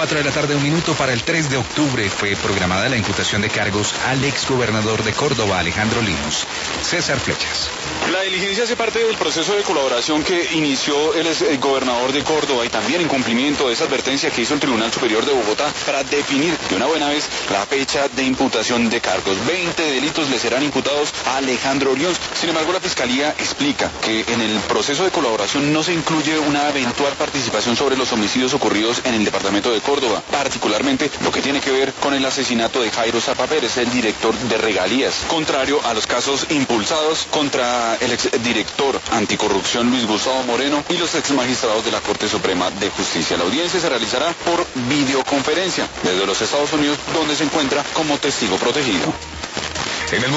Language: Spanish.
4 de la tarde, 1 minuto. Para el 3 de octubre fue programada la imputación de cargos al exgobernador de Córdoba, Alejandro Linos. César Flechas. La diligencia hace parte del proceso de colaboración que inició el gobernador de Córdoba y también en cumplimiento de esa advertencia que hizo el Tribunal Superior de Bogotá para definir de una buena vez la fecha de imputación de cargos. 20 delitos le serán imputados a Alejandro Lions. Sin embargo, la Fiscalía explica que en el proceso de colaboración no se incluye una eventual participación sobre los homicidios ocurridos en el departamento de Córdoba, particularmente lo que tiene que ver con el asesinato de Jairo Zapa Pérez, el director de Regalías, contrario a los casos impulsados contra el exdirector anticorrupción Luis Gustavo Moreno y los exmagistrados de la Corte Suprema de Justicia. La audiencia se realizará por videoconferencia desde los Estados Unidos, donde se encuentra como testigo protegido.